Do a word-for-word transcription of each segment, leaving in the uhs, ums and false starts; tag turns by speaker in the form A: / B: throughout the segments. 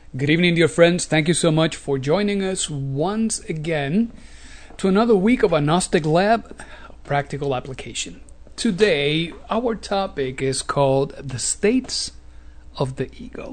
A: Good evening, dear friends. Thank you so much for joining us once again to another week of a Gnostic Lab practical application. Today, our topic is called the states of the ego.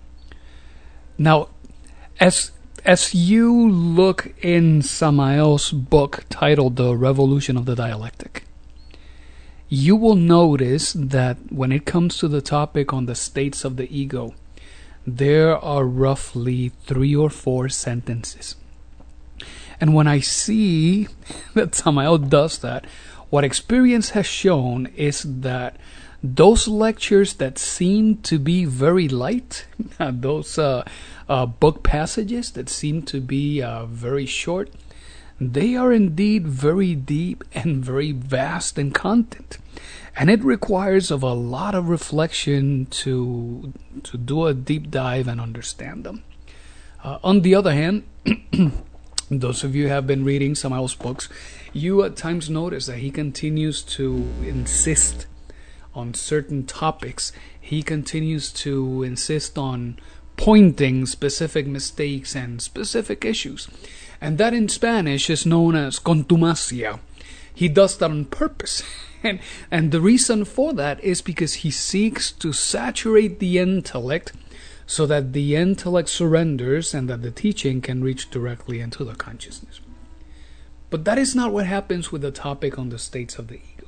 A: Now, as as you look in Samael's book titled The Revolution of the Dialectic, you will notice that when it comes to the topic on the states of the ego, there are roughly three or four sentences. And when I see that Samael does that, what experience has shown is that those lectures that seem to be very light, those uh, uh, book passages that seem to be uh, very short, they are indeed very deep and very vast in content. And it requires of a lot of reflection to to do a deep dive and understand them. Uh, on the other hand, those of you who have been reading Samael's books, you at times notice that he continues to insist on certain topics. He continues to insist on pointing specific mistakes and specific issues. And that in Spanish is known as contumacia. He does that on purpose. And, and the reason for that is because he seeks to saturate the intellect so that the intellect surrenders and that the teaching can reach directly into the consciousness. But that is not what happens with the topic on the states of the ego.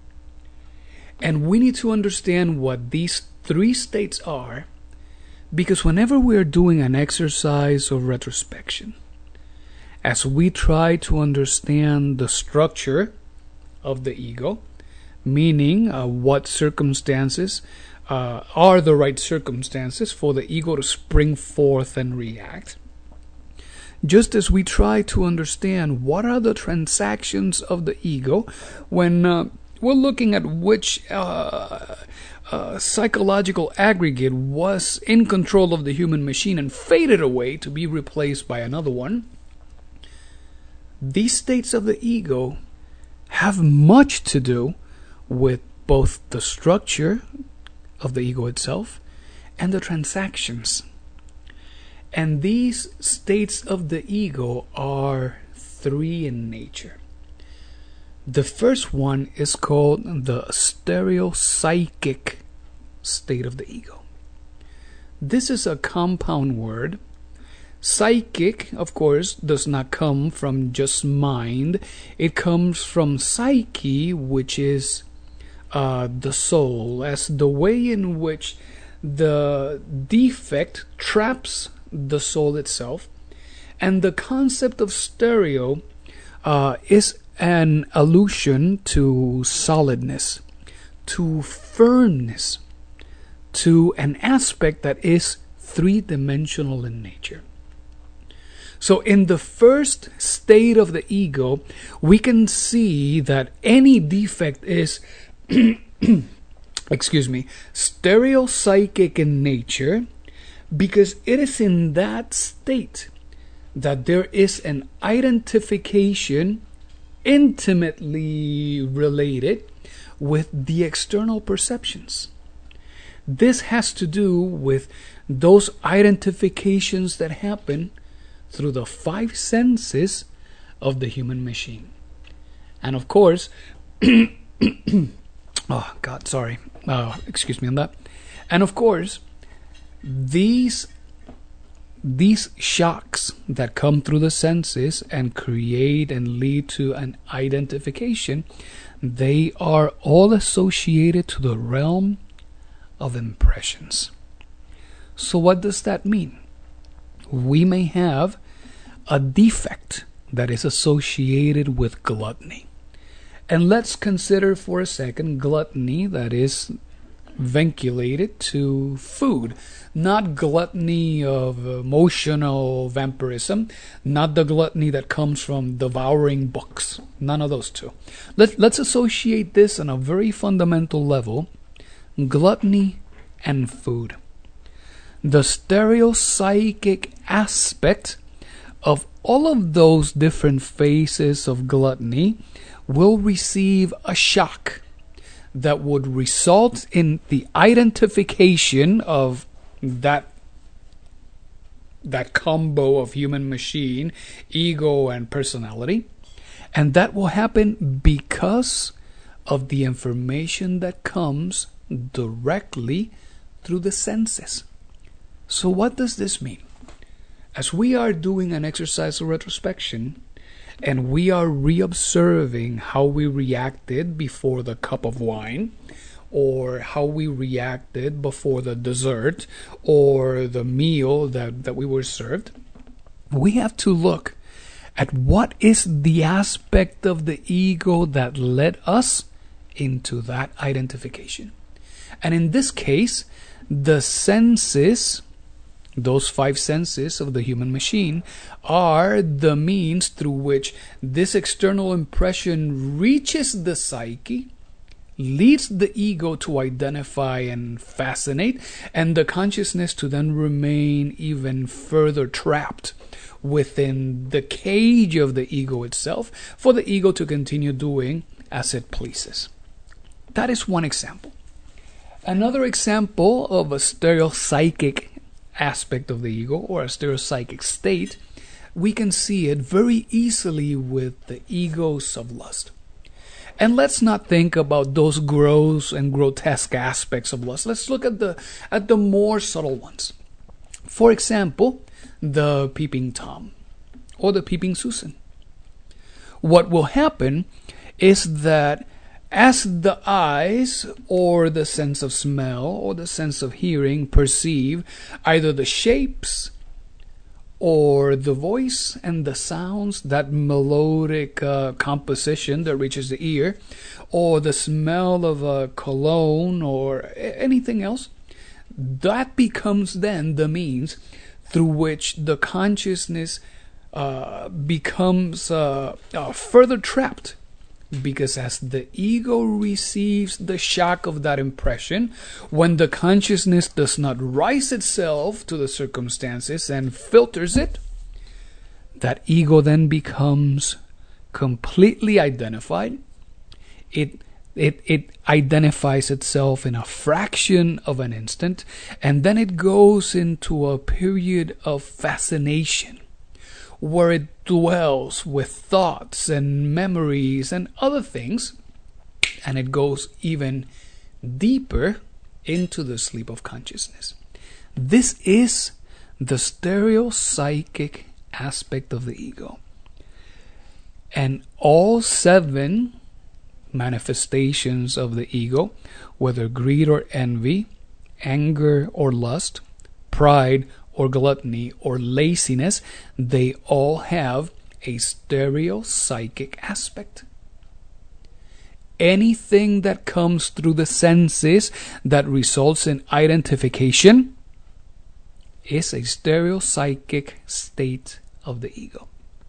A: And we need to understand what these three states are, because whenever we are doing an exercise of retrospection, as we try to understand the structure of the ego, meaning uh, what circumstances uh, are the right circumstances for the ego to spring forth and react, just as we try to understand what are the transactions of the ego when uh, we're looking at which uh, uh, psychological aggregate was in control of the human machine and faded away to be replaced by another one. These states of the ego have much to do with both the structure of the ego itself and the transactions. And these states of the ego are three in nature. The first one is called the stereopsychic state of the ego. This is a compound word. Psychic, of course, does not come from just mind. It comes from psyche, which is uh, the soul, as the way in which the defect traps the soul itself. And the concept of stereo uh, is an allusion to solidness, to firmness, to an aspect that is three-dimensional in nature. So in the first state of the ego, we can see that any defect is, excuse me, stereopsychic in nature, because it is in that state that there is an identification intimately related with the external perceptions. This has to do with those identifications that happen through the five senses of the human machine. And of course, oh God, sorry, uh, excuse me on that. And of course, these these shocks that come through the senses and create and lead to an identification, they are all associated to the realm of impressions. So what does that mean? We may have a defect that is associated with gluttony. And let's consider for a second gluttony that is vinculated to food. Not gluttony of emotional vampirism, not the gluttony that comes from devouring books. None of those two. Let, let's associate this on a very fundamental level, gluttony and food. The stereopsychic aspect of all of those different phases of gluttony will receive a shock that would result in the identification of that that combo of human machine, ego, and personality. And that will happen because of the information that comes directly through the senses. So what does this mean? As we are doing an exercise of retrospection, and we are reobserving how we reacted before the cup of wine, or how we reacted before the dessert, or the meal that, that we were served, we have to look at what is the aspect of the ego that led us into that identification. And in this case, the senses, those five senses of the human machine, are the means through which this external impression reaches the psyche, leads the ego to identify and fascinate, and the consciousness to then remain even further trapped within the cage of the ego itself, for the ego to continue doing as it pleases. That is one example. Another example of a stereopsychic aspect of the ego, or a stereopsychic state, we can see it very easily with the egos of lust. And let's not think about those gross and grotesque aspects of lust. Let's look at the at the more subtle ones. For example, the peeping Tom or the peeping Susan. What will happen is that as the eyes or the sense of smell or the sense of hearing perceive either the shapes or the voice and the sounds, that melodic uh, composition that reaches the ear, or the smell of a cologne or anything else, that becomes then the means through which the consciousness uh, becomes uh, uh, further trapped. Because as the ego receives the shock of that impression, when the consciousness does not rise itself to the circumstances and filters it, that ego then becomes completely identified. It It, it identifies itself in a fraction of an instant, and then it goes into a period of fascination where it dwells with thoughts and memories and other things, and it goes even deeper into the sleep of consciousness. This is the stereopsychic aspect of the ego. And all seven manifestations of the ego, whether greed or envy, anger or lust, pride or gluttony or laziness, they all have a stereopsychic aspect. Anything that comes through the senses that results in identification is a stereopsychic state of the ego.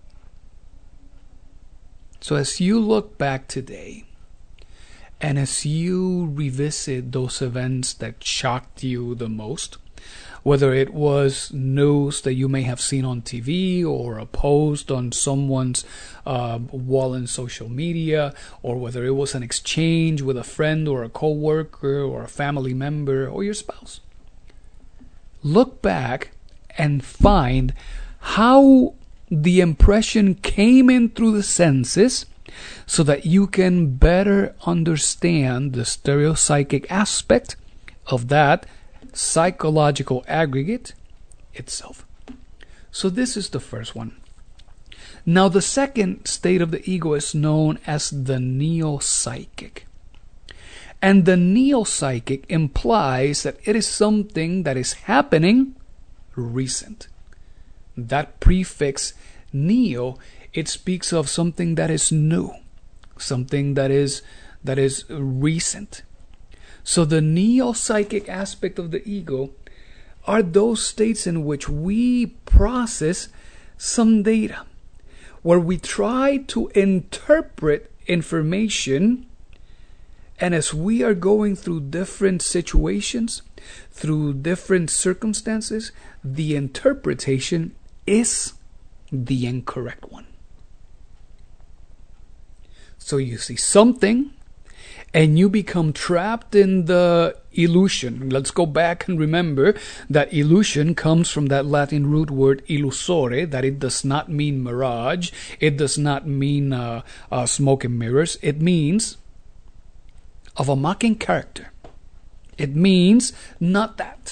A: So as you look back today, and as you revisit those events that shocked you the most, whether it was news that you may have seen on T V or a post on someone's uh, wall in social media, or whether it was an exchange with a friend or a co-worker or a family member or your spouse, look back and find how the impression came in through the senses, so that you can better understand the stereopsychic aspect of that psychological aggregate itself. So this is the first one. Now the second state of the ego is known as the neo-psychic. And the neo-psychic implies that it is something that is happening recent. That prefix neo, it speaks of something that is new, something that is that is recent. So the neo-psychic aspect of the ego are those states in which we process some data, where we try to interpret information, and as we are going through different situations, through different circumstances, the interpretation is the incorrect one. So you see something, and you become trapped in the illusion. Let's go back and remember that illusion comes from that Latin root word illusore, that it does not mean mirage. It does not mean uh, uh, smoke and mirrors. It means of a mocking character. It means not that.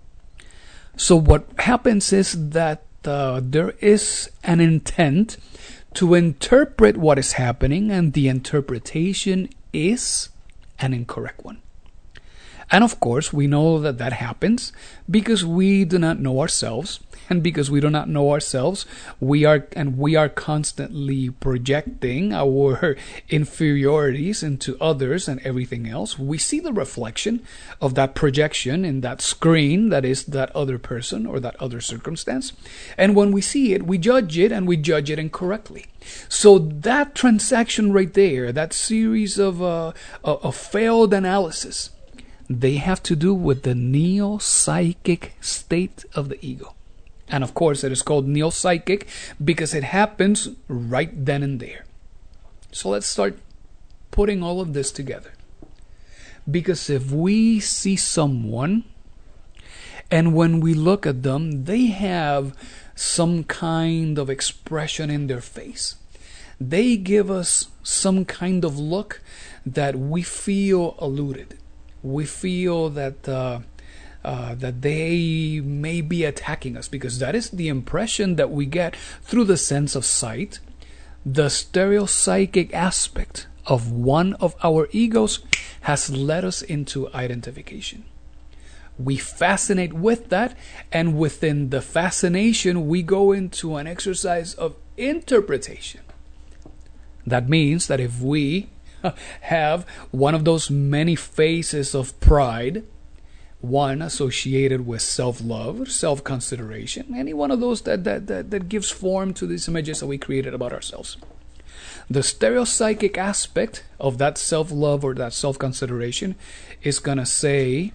A: So what happens is that uh, there is an intent to interpret what is happening, and the interpretation is an incorrect one. And of course, we know that that happens because we do not know ourselves. And because we do not know ourselves, we are and we are constantly projecting our inferiorities into others and everything else. We see the reflection of that projection in that screen that is that other person or that other circumstance. And when we see it, we judge it, and we judge it incorrectly. So that transaction right there, that series of uh, a failed analysis, they have to do with the neo-psychic state of the ego. And of course, it is called neo-psychic because it happens right then and there. So let's start putting all of this together. Because if we see someone, and when we look at them, they have some kind of expression in their face. They give us some kind of look that we feel eluded. We feel that uh, uh, that they may be attacking us, because that is the impression that we get through the sense of sight. The stereopsychic aspect of one of our egos has led us into identification. We fascinate with that, and within the fascination, we go into an exercise of interpretation. That means that if we have one of those many phases of pride, one associated with self-love, self-consideration, any one of those that, that, that, that gives form to these images that we created about ourselves. The stereopsychic aspect of that self-love or that self-consideration is going to say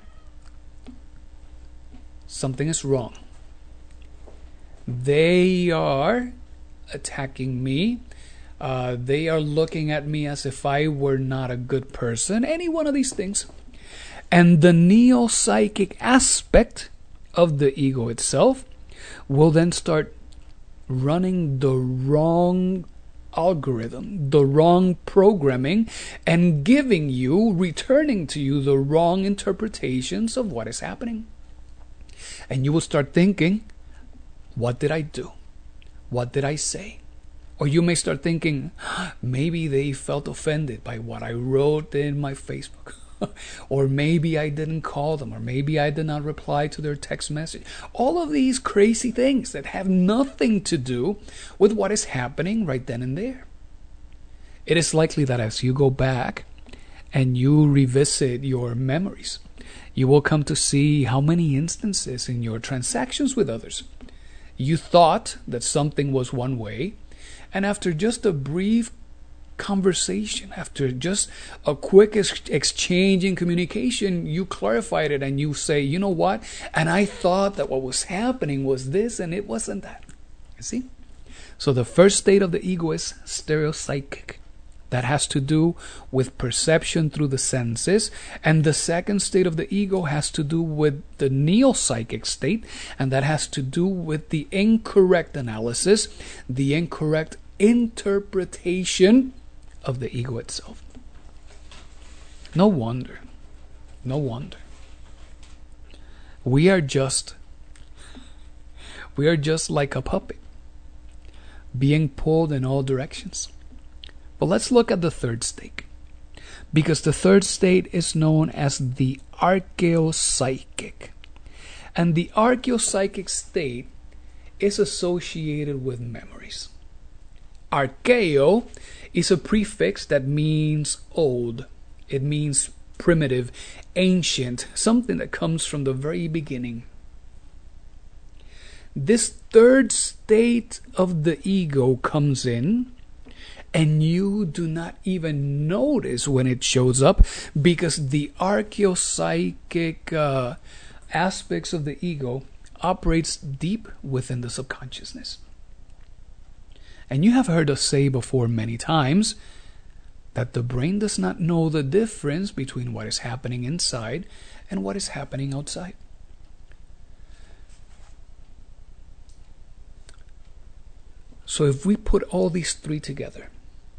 A: something is wrong. They are attacking me. Uh, they are looking at me as if I were not a good person. Any one of these things. And the neo-psychic aspect of the ego itself will then start running the wrong algorithm, the wrong programming, and giving you, returning to you the wrong interpretations of what is happening. And you will start thinking, what did I do? What did I say? Or you may start thinking, maybe they felt offended by what I wrote in my Facebook. Or maybe I didn't call them. Or maybe I did not reply to their text message. All of these crazy things that have nothing to do with what is happening right then and there. It is likely that as you go back and you revisit your memories, you will come to see how many instances in your transactions with others you thought that something was one way, and after just a brief conversation, after just a quick ex- exchange in communication, you clarified it and you say, you know what? And I thought that what was happening was this and it wasn't that. You see? So the first state of the ego is stereopsychic. That has to do with perception through the senses. And the second state of the ego has to do with the neo-psychic state. And that has to do with the incorrect analysis, the incorrect interpretation of the ego itself. No wonder. No wonder. We are just, we are just like a puppet, being pulled in all directions. But let's look at the third state, because the third state is known as the archaeopsychic. And the archaeopsychic state is associated with memories. Archaeo is a prefix that means old. It means primitive, ancient, something that comes from the very beginning. This third state of the ego comes in, and you do not even notice when it shows up, because the archaeopsychic uh, aspects of the ego operates deep within the subconsciousness. And you have heard us say before many times that the brain does not know the difference between what is happening inside and what is happening outside. So if we put all these three together,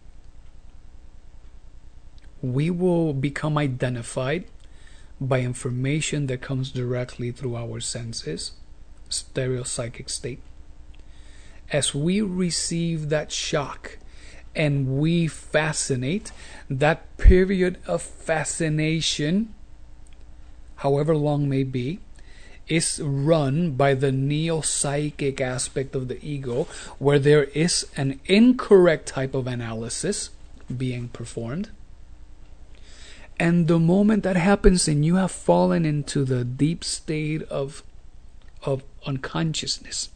A: we will become identified by information that comes directly through our senses, stereopsychic state. As we receive that shock and we fascinate, that period of fascination, however long may be, is run by the neo-psychic aspect of the ego, where there is an incorrect type of analysis being performed. And the moment that happens and you have fallen into the deep state of, of unconsciousness,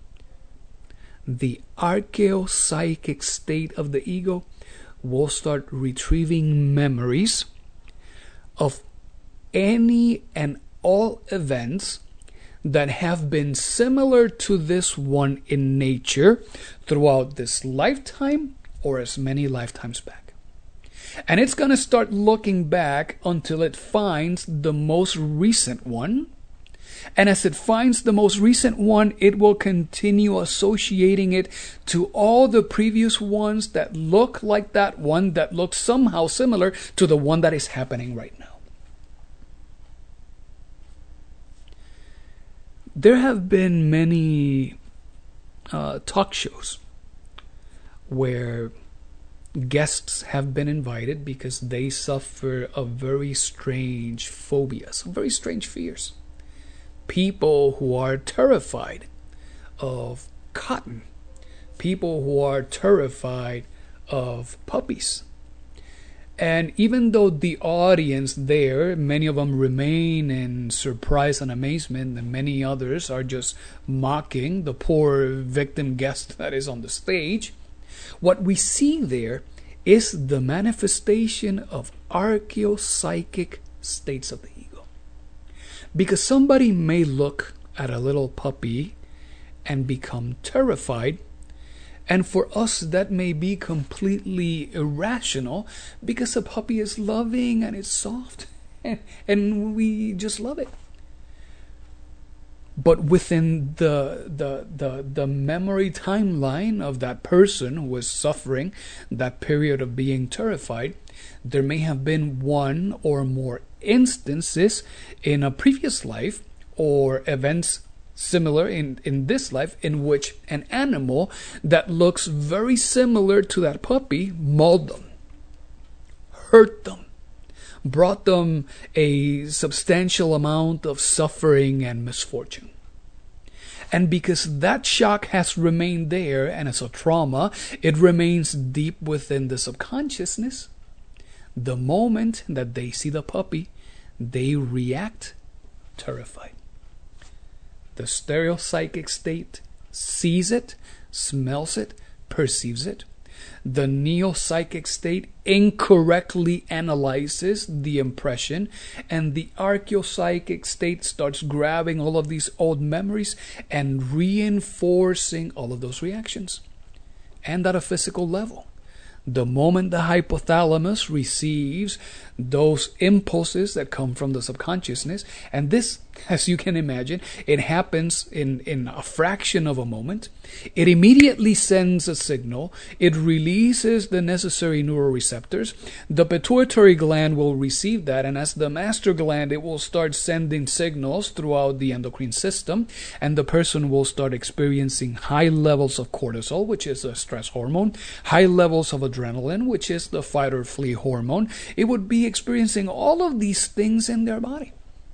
A: the archaeopsychic state of the ego will start retrieving memories of any and all events that have been similar to this one in nature throughout this lifetime or as many lifetimes back. And it's going to start looking back until it finds the most recent one. And as it finds the most recent one, it will continue associating it to all the previous ones that look like that one, that look somehow similar to the one that is happening right now. There have been many uh, talk shows where guests have been invited because they suffer of very strange phobias, very strange fears. People who are terrified of cotton, people who are terrified of puppies. And even though the audience there, many of them remain in surprise and amazement, and many others are just mocking the poor victim guest that is on the stage, what we see there is the manifestation of archaeopsychic states of the ego. Because somebody may look at a little puppy and become terrified, and for us that may be completely irrational because a puppy is loving and it's soft and, and we just love it. But within the, the the the memory timeline of that person who was suffering that period of being terrified, there may have been one or more instances in a previous life or events similar in, in this life in which an animal that looks very similar to that puppy mauled them, hurt them, brought them a substantial amount of suffering and misfortune. And because that shock has remained there and as a trauma, it remains deep within the subconsciousness. The moment that they see the puppy, they react terrified. The stereopsychic state sees it, smells it, perceives it. The neo-psychic state incorrectly analyzes the impression, and the archaeopsychic state starts grabbing all of these old memories and reinforcing all of those reactions. And at a physical level, the moment the hypothalamus receives those impulses that come from the subconsciousness, and this, as you can imagine, it happens in, in a fraction of a moment, it immediately sends a signal, it releases the necessary neuroreceptors, the pituitary gland will receive that, and as the master gland, it will start sending signals throughout the endocrine system, and the person will start experiencing high levels of cortisol, which is a stress hormone, high levels of adrenaline, which is the fight or flee hormone. It would be experiencing all of these things in their body.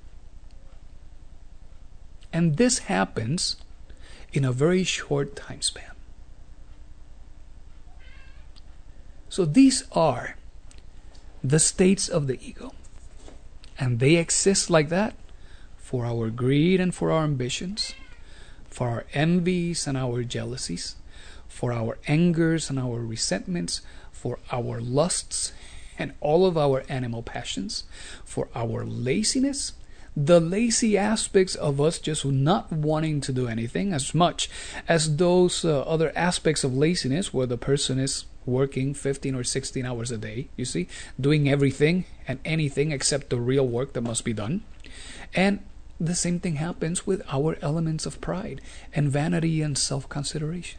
A: And this happens in a very short time span. So these are the states of the ego. And they exist like that for our greed and for our ambitions, for our envies and our jealousies, for our angers and our resentments, for our lusts and all of our animal passions, for our laziness, the lazy aspects of us just not wanting to do anything, as much as those uh, other aspects of laziness where the person is working fifteen or sixteen hours a day, you see, doing everything and anything except the real work that must be done. And the same thing happens with our elements of pride and vanity and self-consideration.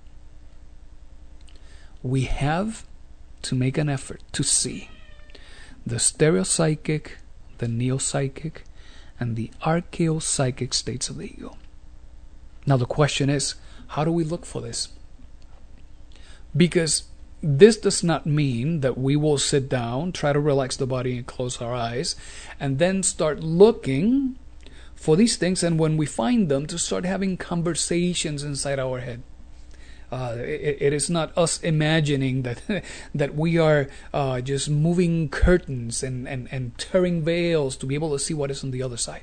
A: We have to make an effort to see the stereopsychic, the neopsychic, and the archaeopsychic states of the ego. Now the question is, how do we look for this? Because this does not mean that we will sit down, try to relax the body and close our eyes, and then start looking for these things, and when we find them, to start having conversations inside our head. Uh, it, it is not us imagining that that we are uh, just moving curtains and, and, and tearing veils to be able to see what is on the other side.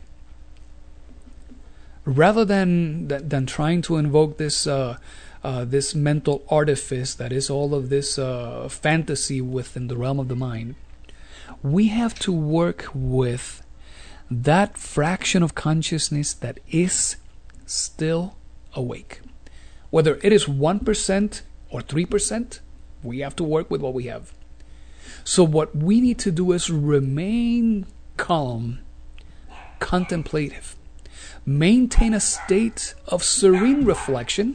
A: Rather than than, than trying to invoke this uh, uh, this mental artifice that is all of this uh, fantasy within the realm of the mind, we have to work with that fraction of consciousness that is still awake. Whether it is one percent or three percent, we have to work with what we have. So what we need to do is remain calm, contemplative, maintain a state of serene reflection,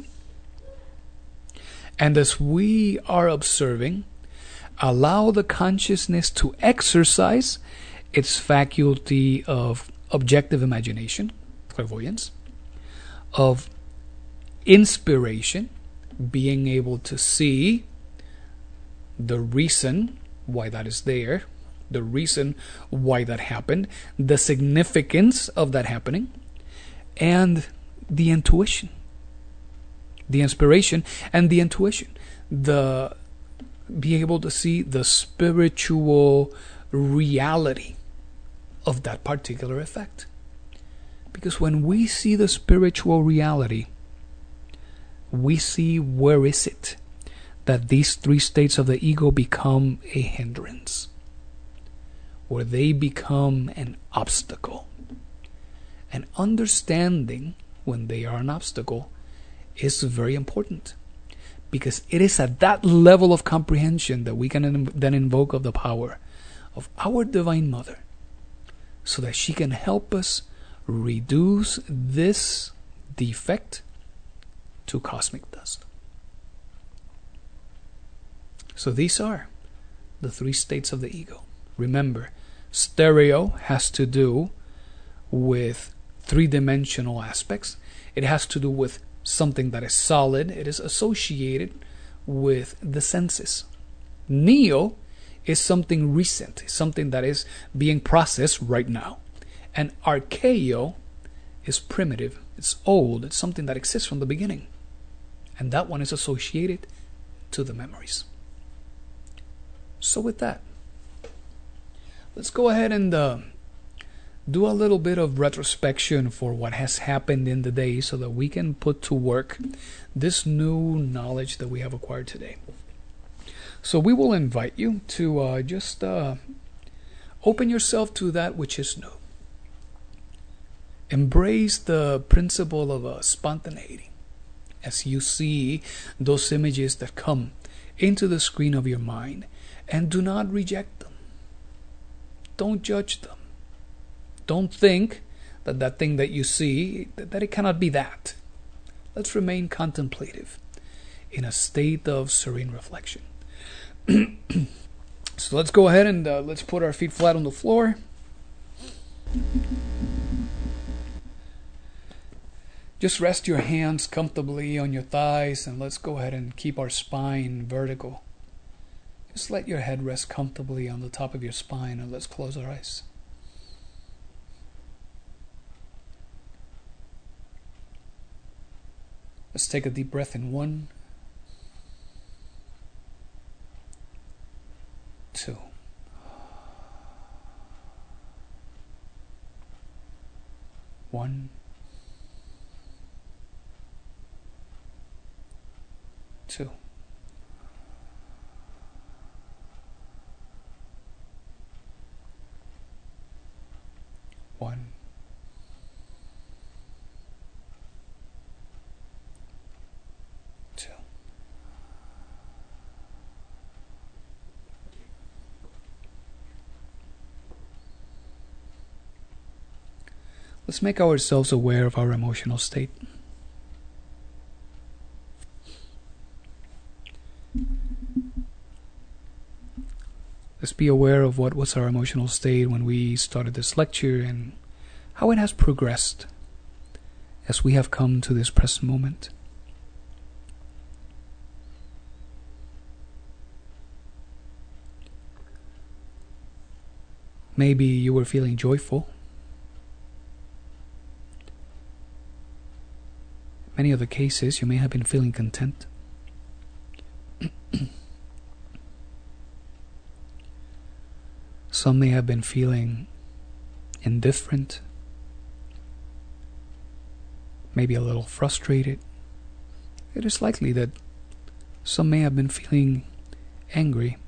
A: and as we are observing, allow the consciousness to exercise its faculty of objective imagination, clairvoyance, of inspiration, being able to see the reason why that is there, the reason why that happened, the significance of that happening, and the intuition. The inspiration and the intuition. The be able to see the spiritual reality of that particular effect. Because when we see the spiritual reality, we see where is it that these three states of the ego become a hindrance, where they become an obstacle. And understanding when they are an obstacle is very important, because it is at that level of comprehension that we can then invoke of the power of our Divine Mother, so that she can help us reduce this defect to cosmic dust. So these are the three states of the ego. Remember, stereo has to do with three-dimensional aspects. It has to do with something that is solid. It is associated with the senses. Neo is something recent, something that is being processed right now. And archaeo is primitive, it's old, it's something that exists from the beginning. And that one is associated to the memories. So with that, let's go ahead and uh, do a little bit of retrospection for what has happened in the day, so that we can put to work this new knowledge that we have acquired today. So we will invite you to uh, just uh, open yourself to that which is new. Embrace the principle of uh, spontaneity as you see those images that come into the screen of your mind, and do not reject them. Don't judge them. Don't think that that thing that you see, that it cannot be that. Let's remain contemplative in a state of serene reflection. So let's go ahead and uh, let's put our feet flat on the floor. Just rest your hands comfortably on your thighs, and let's go ahead and keep our spine vertical. Just let your head rest comfortably on the top of your spine, and let's close our eyes. Let's take a deep breath in one, two, one, two, one, two. Let's make ourselves aware of our emotional state. Let's be aware of what was our emotional state when we started this lecture and how it has progressed as we have come to this present moment. Maybe you were feeling joyful. In many other cases, you may have been feeling content. Some may have been feeling indifferent, maybe a little frustrated. It is likely that some may have been feeling angry.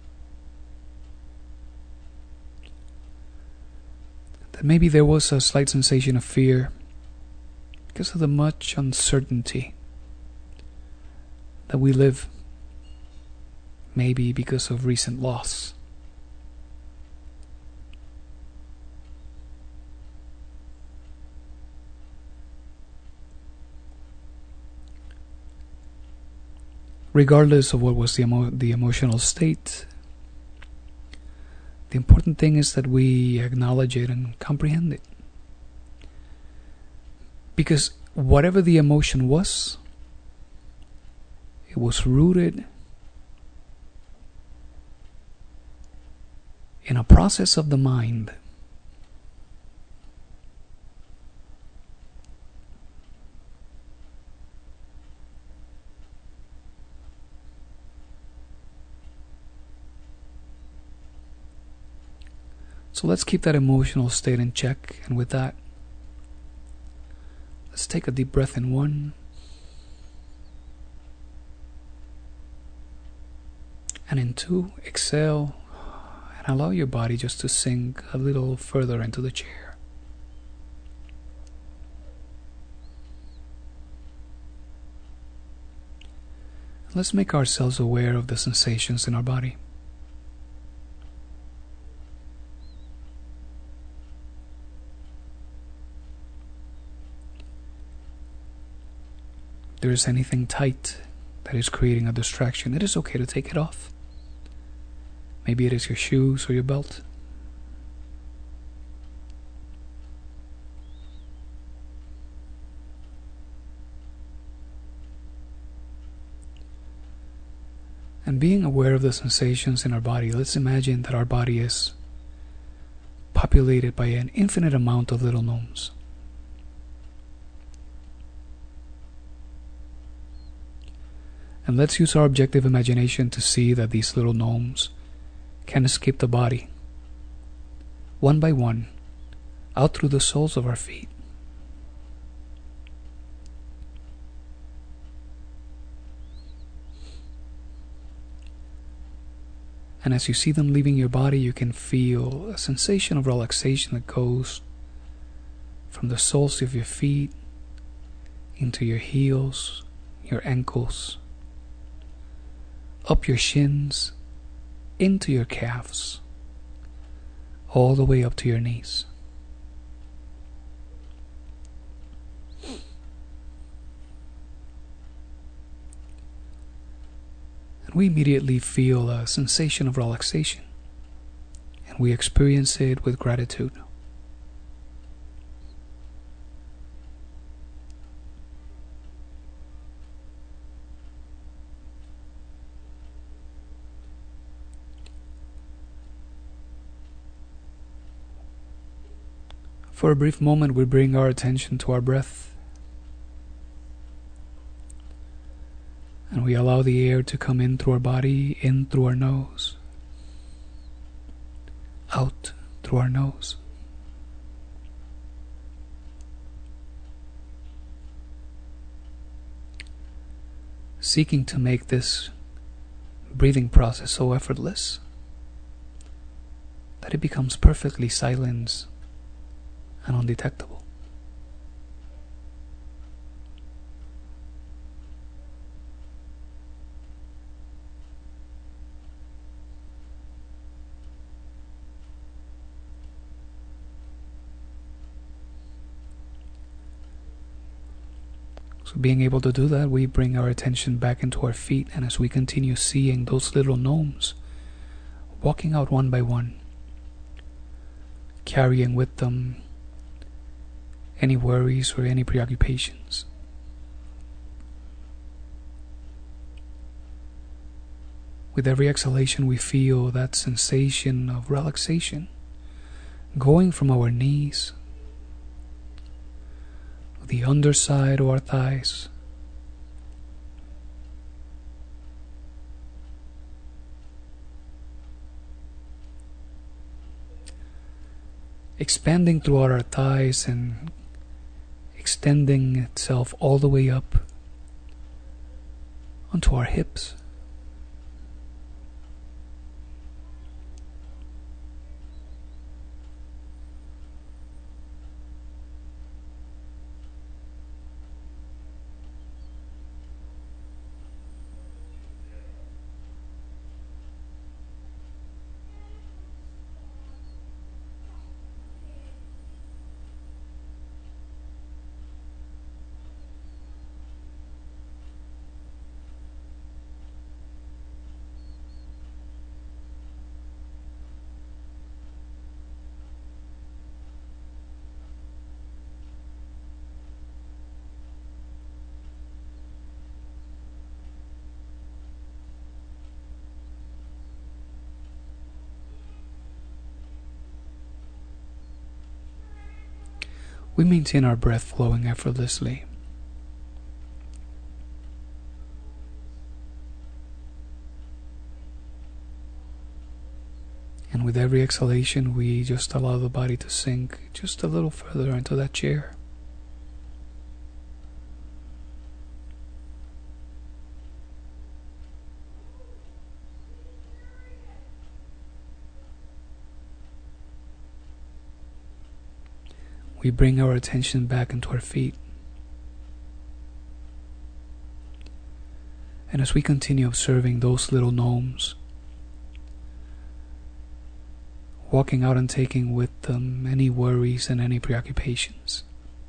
A: That maybe there was a slight sensation of fear because of the much uncertainty that we live, maybe because of recent loss. Regardless of what was the, emo- the emotional state, the important thing is that we acknowledge it and comprehend it. Because whatever the emotion was, it was rooted in a process of the mind. So let's keep that emotional state in check, and with that, let's take a deep breath in one, and in two, exhale, and allow your body just to sink a little further into the chair. Let's make ourselves aware of the sensations in our body. If there is anything tight that is creating a distraction, it is okay to take it off. Maybe it is your shoes or your belt. And being aware of the sensations in our body, let's imagine that our body is populated by an infinite amount of little gnomes. And let's use our objective imagination to see that these little gnomes can escape the body, one by one, out through the soles of our feet. And as you see them leaving your body, you can feel a sensation of relaxation that goes from the soles of your feet into your heels, your ankles, up your shins, into your calves, all the way up to your knees. And we immediately feel a sensation of relaxation, and we experience it with gratitude. For a brief moment, we bring our attention to our breath, and we allow the air to come in through our body, in through our nose, out through our nose. Seeking to make this breathing process so effortless that it becomes perfectly silent and undetectable. So being able to do that, we bring our attention back into our feet, and as we continue seeing those little gnomes walking out one by one, carrying with them any worries or any preoccupations. With every exhalation, we feel that sensation of relaxation going from our knees, the underside of our thighs, expanding throughout our thighs and extending itself all the way up onto our hips. We maintain our breath flowing effortlessly. And with every exhalation, we just allow the body to sink just a little further into that chair. We bring our attention back into our feet. And as we continue observing those little gnomes, walking out and taking with them any worries and any preoccupations,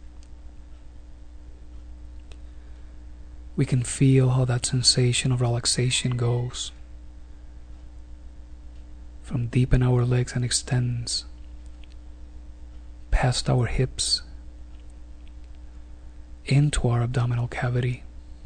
A: we can feel how that sensation of relaxation goes from deep in our legs and extends past our hips into our abdominal cavity.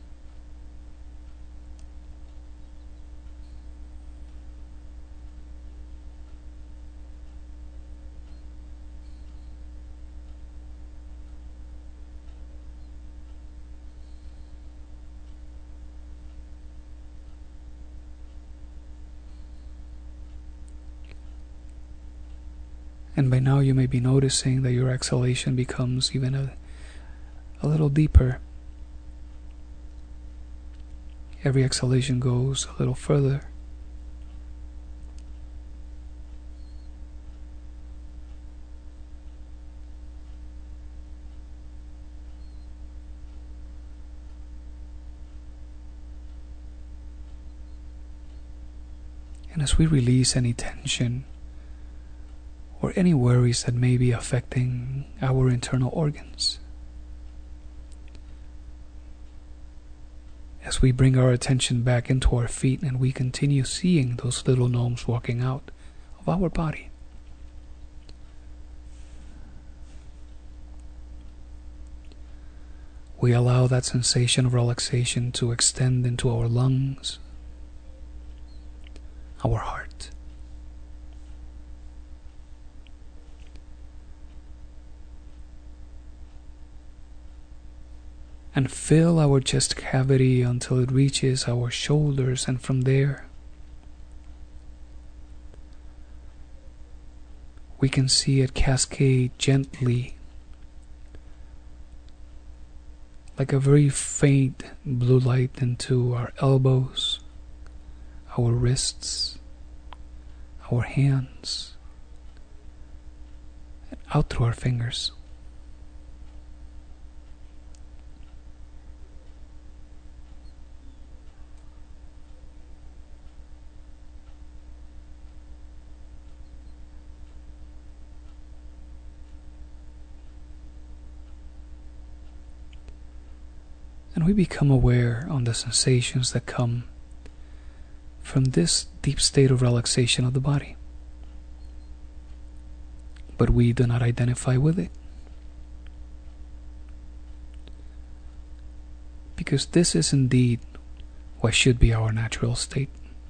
A: And by now you may be noticing that your exhalation becomes even a, a little deeper. Every exhalation goes a little further. And as we release any tension or any worries that may be affecting our internal organs, as we bring our attention back into our feet and we continue seeing those little gnomes walking out of our body, we allow that sensation of relaxation to extend into our lungs, our heart, and fill our chest cavity until it reaches our shoulders, and from there we can see it cascade gently like a very faint blue light into our elbows, our wrists, our hands, and out through our fingers. And we become aware on the sensations that come from this deep state of relaxation of the body. But we do not identify with it. Because this is indeed what should be our natural state.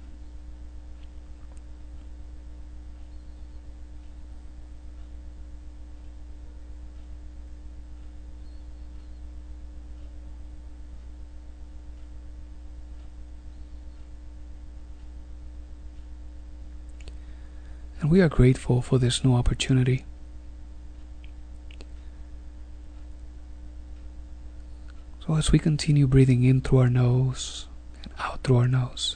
A: And we are grateful for this new opportunity. So as we continue breathing in through our nose and out through our nose,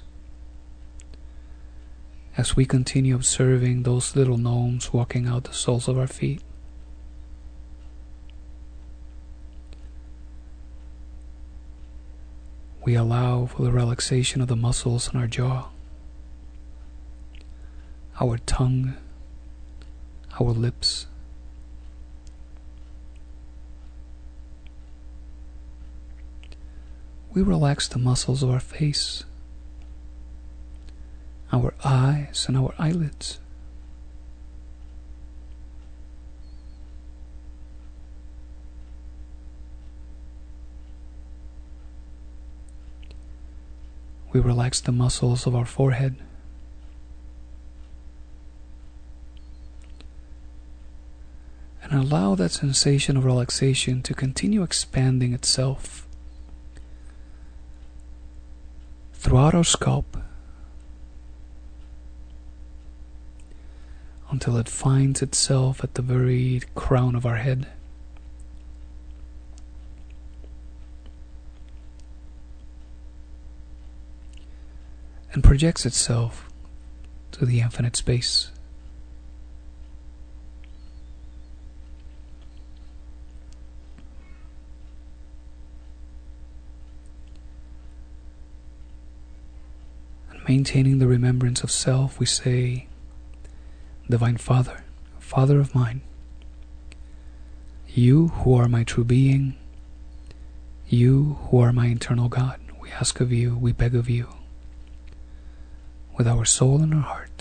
A: as we continue observing those little gnomes walking out the soles of our feet, we allow for the relaxation of the muscles in our jaw, our tongue, our lips. We relax the muscles of our face, our eyes, and our eyelids. We relax the muscles of our forehead, and allow that sensation of relaxation to continue expanding itself throughout our scalp until it finds itself at the very crown of our head. And projects itself to the infinite space. Maintaining the remembrance of self, we say, Divine Father, Father of mine, you who are my true being, you who are my eternal God, we ask of you, we beg of you, with our soul and our heart,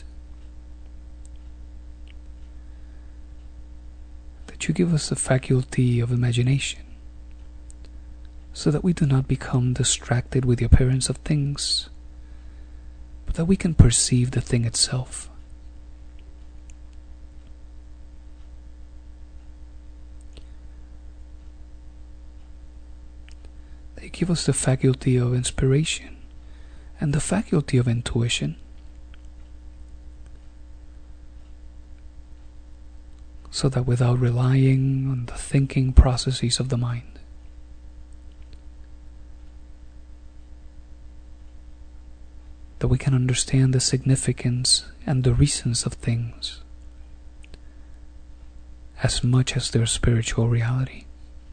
A: that you give us the faculty of imagination, so that we do not become distracted with the appearance of things, but that we can perceive the thing itself. They give us the faculty of inspiration and the faculty of intuition, so that without relying on the thinking processes of the mind, that we can understand the significance and the reasons of things as much as their spiritual reality.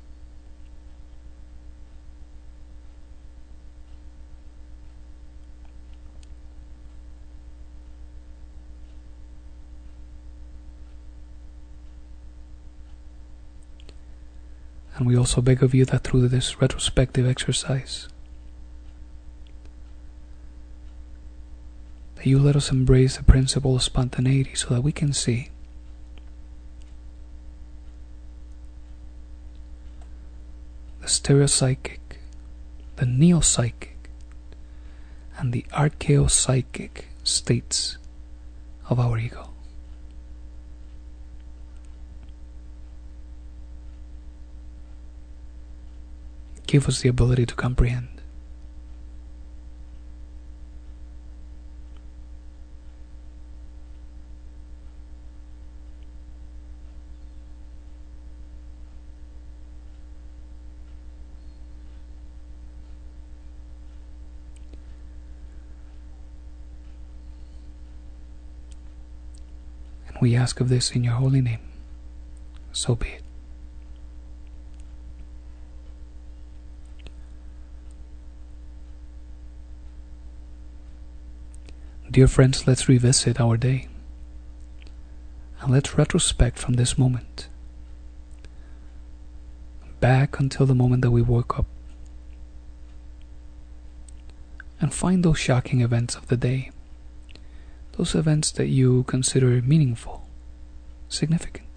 A: And we also beg of you that through this retrospective exercise, that you let us embrace the principle of spontaneity so that we can see the stereopsychic, the neo-psychic, and the archaeopsychic states of our ego. Give us the ability to comprehend. And we ask of this in your holy name. So be it. Dear friends, let's revisit our day, and let's retrospect from this moment back until the moment that we woke up and find those shocking events of the day. Those events that you consider meaningful, significant.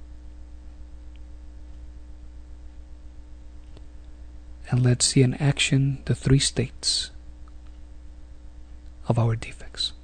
A: And let's see in action the three states of our defects.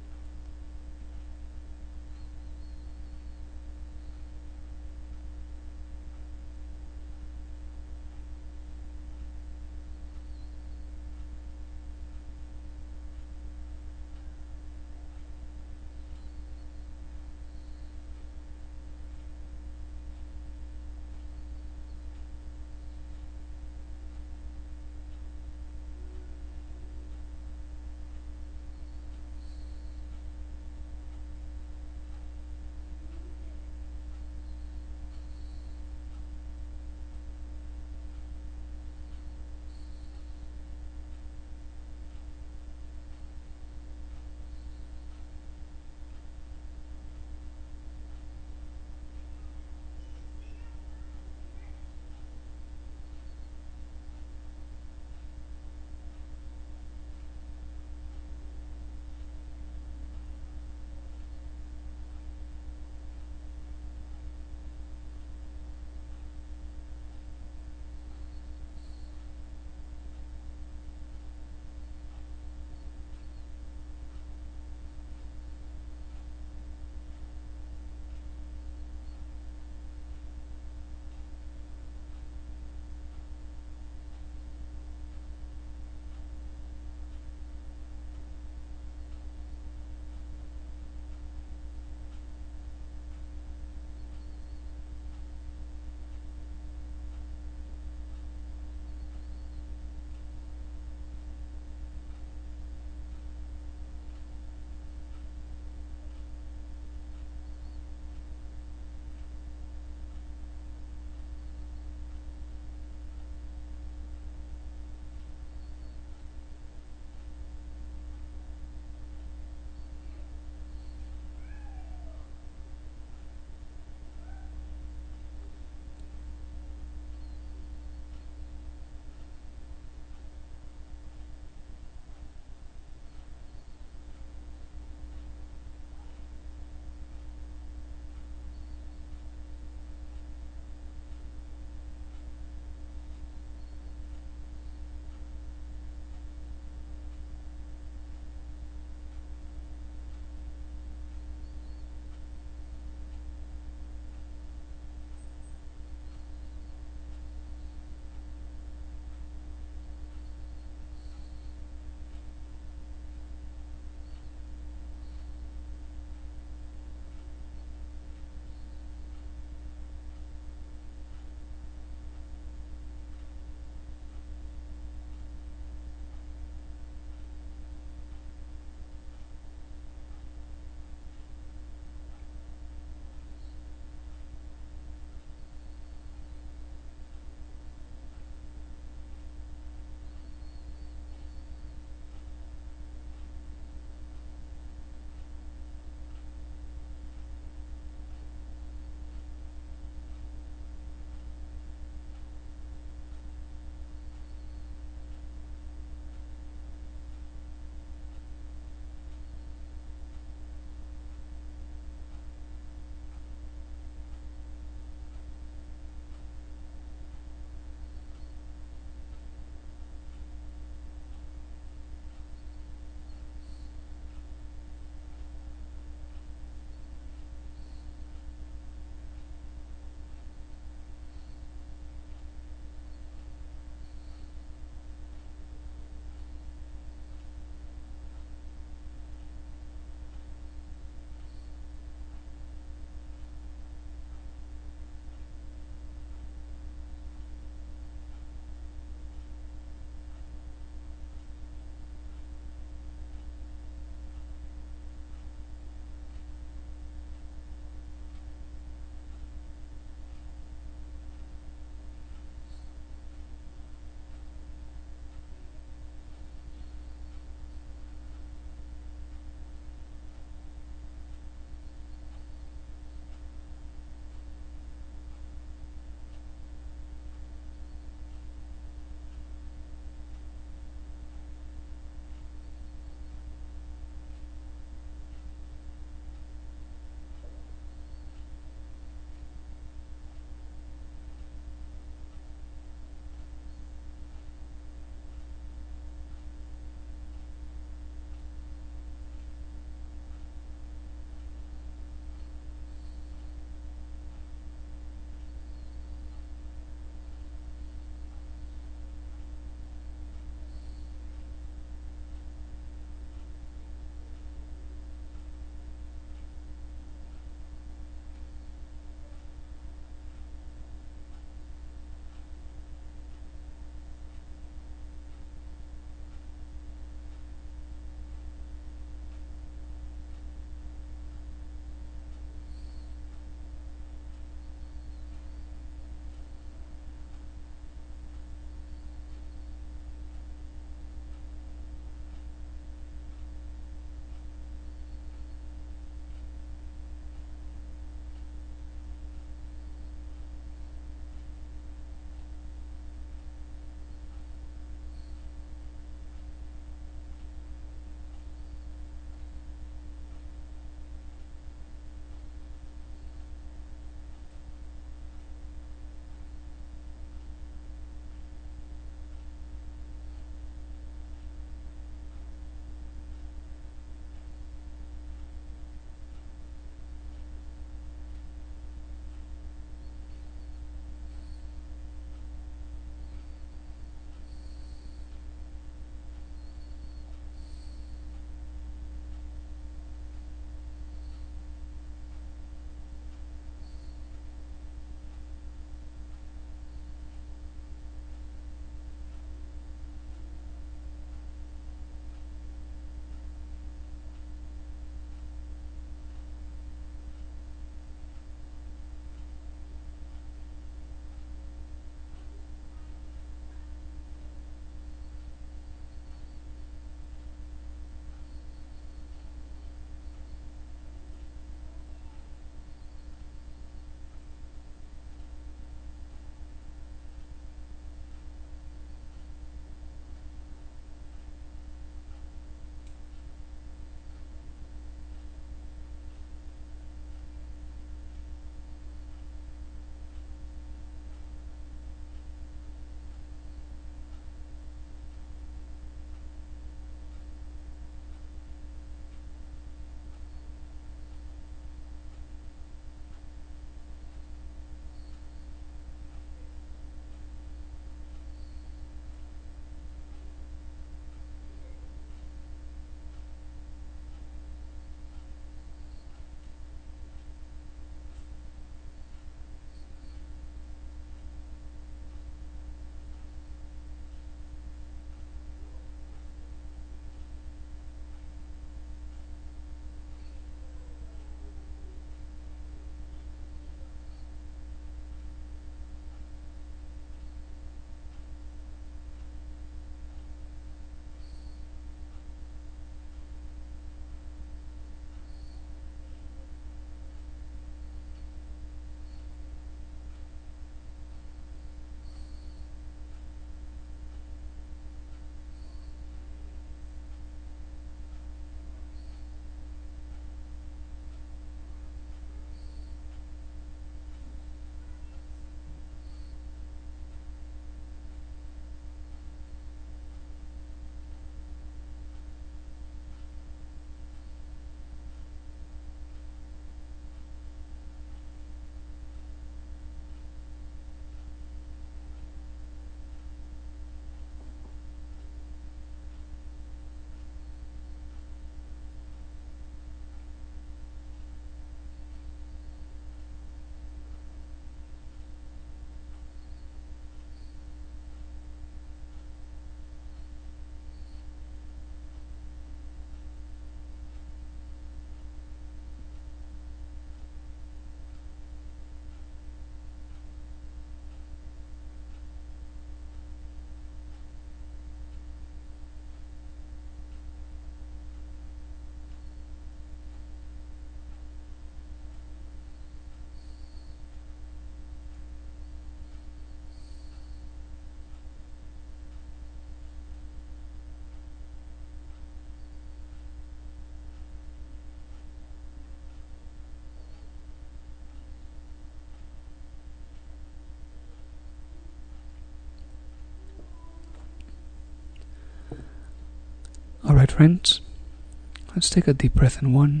A: Alright, friends, let's take a deep breath in one.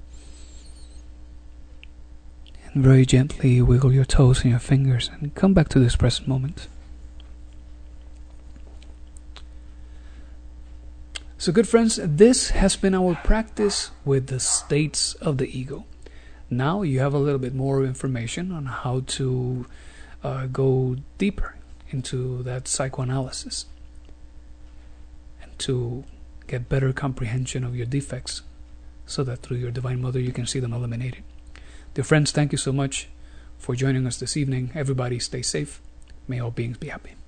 A: And very gently wiggle your toes and your fingers and come back to this present moment. So good friends, this has been our practice with the states of the ego. Now you have a little bit more information on how to uh, go deeper into that psychoanalysis and to get better comprehension of your defects so that through your Divine Mother you can see them eliminated. Dear friends, thank you so much for joining us this evening. Everybody stay safe. May all beings be happy.